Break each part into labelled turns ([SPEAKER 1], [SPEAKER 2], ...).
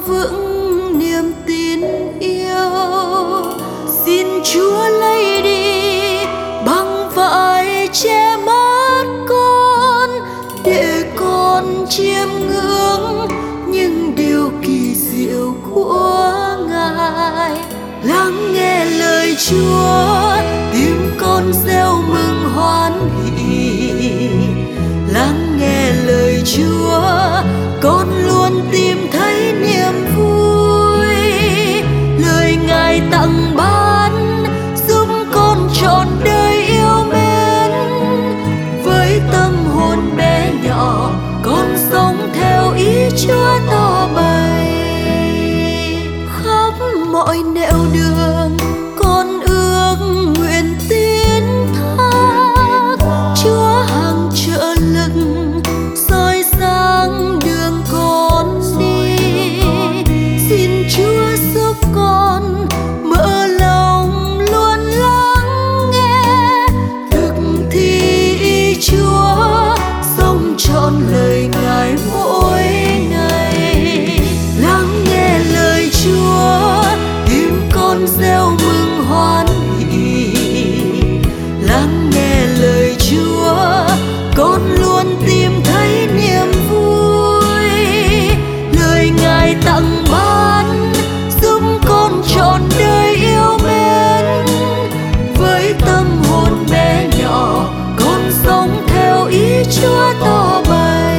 [SPEAKER 1] vững niềm tin yêu. Xin Chúa lấy đi băng vải che mắt con, để con chiêm ngưỡng những điều kỳ diệu của Ngài. Lắng nghe lời Chúa, tim con reo mừng hoan hỉ. Lắng nghe lời Chúa, con luôn tìm thấy niềm vui. Lời Ngài tặng ban giúp con trọn đời yêu mến. Với tâm hồn bé nhỏ, con sống theo ý Chúa to bày. Khắp mọi nẻo đường con ước nguyện tiến thác. Chúa hàng trợ lực soi sáng đường con đi. Xin Chúa giúp con mở lòng luôn lắng nghe, thực thi ý Chúa, sống trọn lời Ngài mỗi ngày. Lắng nghe lời Chúa, tim con reo mừng hoan hỉ. Lắng nghe lời Chúa, con luôn tìm thấy niềm vui. Lời Ngài tặng ban giúp con trọn đời yêu mến. Với tâm hồn bé nhỏ, con sống theo ý Chúa to bày.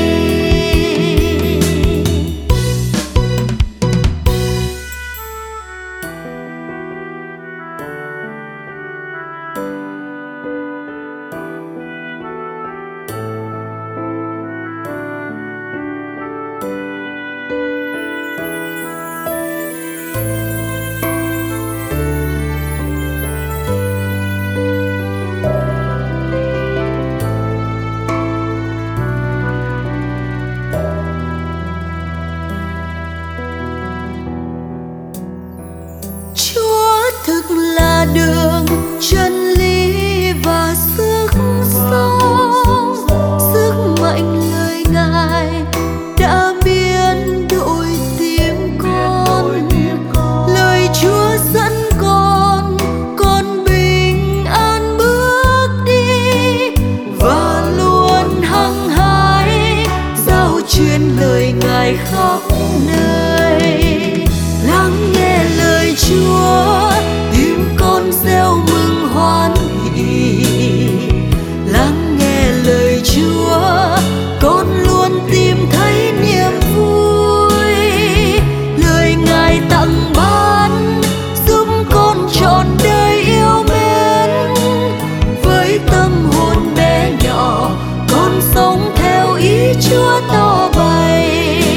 [SPEAKER 1] Chúa thực là đường, chân lý và sức sống. Sức mạnh lời Ngài đã biến đổi tim con. Lời Chúa dẫn con bình an bước đi. Và luôn hăng hái rao truyền lời Ngài khắp nơi. Lắng nghe lời Chúa, tim con reo mừng hoan hỉ. Lắng nghe lời Chúa, con luôn tìm thấy niềm vui. Lời Ngài tặng ban giúp con trọn đời yêu mến. Với tâm hồn bé nhỏ, con sống theo ý Chúa to bày.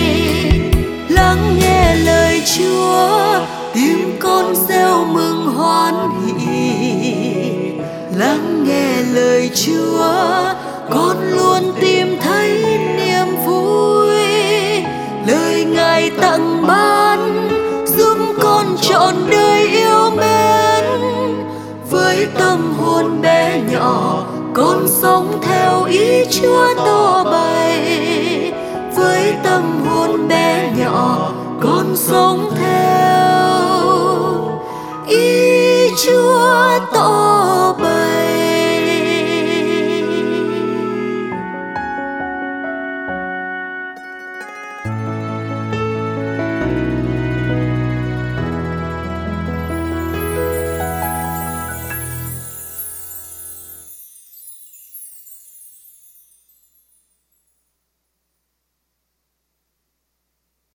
[SPEAKER 1] Lắng nghe lời Chúa, tim con reo mừng hoan hỉ. Lắng nghe lời Chúa, con luôn tìm thấy niềm vui. Lời Ngài tặng ban giúp con trọn đời yêu mến. Với tâm hồn bé nhỏ, con sống theo ý Chúa to bày. Với tâm hồn bé nhỏ, con sống